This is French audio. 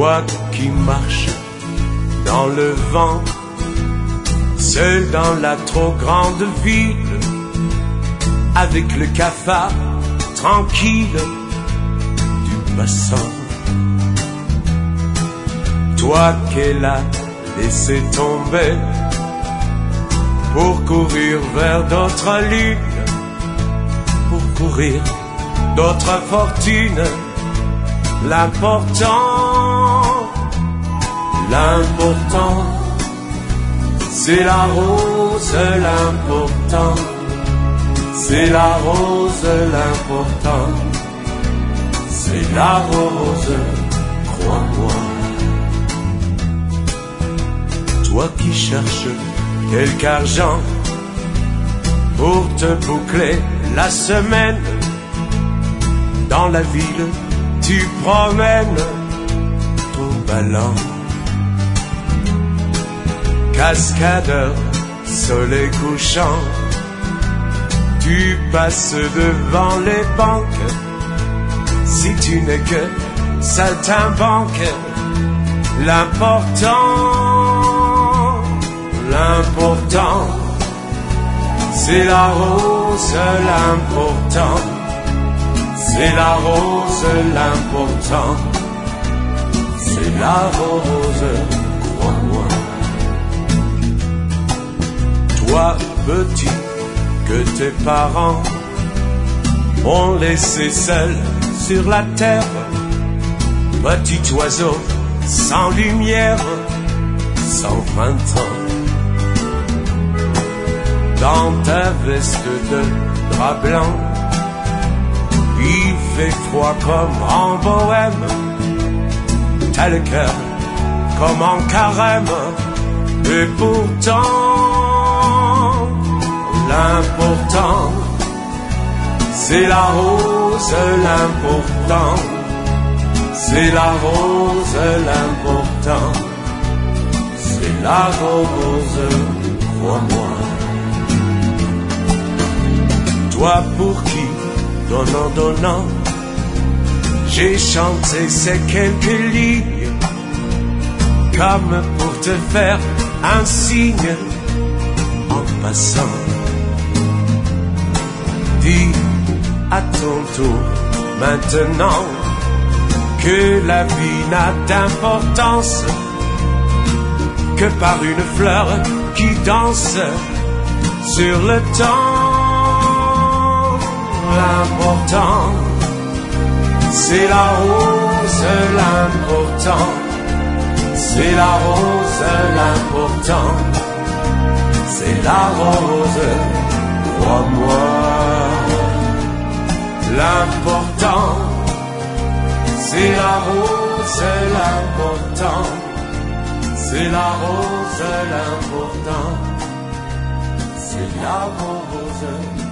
Toi qui marches dans le vent, seul dans la trop grande ville, avec le cafard tranquille du passant. Toi qu'elle a laissé tomber pour courir vers d'autres lunes, pour courir d'autres fortunes. L'important, c'est la rose, l'important, c'est la rose, l'important, c'est la rose, crois-moi. Toi qui cherches quelque argent pour te boucler la semaine, dans la ville tu promènes ton ballon. Cascadeur, soleil couchant, tu passes devant les banques. Si tu n'es que saltimbanque, l'important, c'est la rose, l'important, c'est la rose, l'important, c'est la rose, crois-moi. Toi, petit, que tes parents ont laissé seul sur la terre, petit oiseau sans lumière, sans 20 ans. Dans ta veste de drap blanc, il fait froid comme en bohème, t'as le cœur comme en carême, et pourtant l'important, c'est la rose, l'important, c'est la rose, l'important, c'est la rose, crois-moi. Toi pour qui, donnant, j'ai chanté ces quelques lignes, comme pour te faire un signe en passant. Dis à ton tour maintenant que la vie n'a d'importance que par une fleur qui danse sur le temps. L'important, c'est la rose, l'important, c'est la rose, l'important, c'est la rose, crois-moi. L'important, c'est la rose, l'important, c'est la rose, l'important, c'est la rose.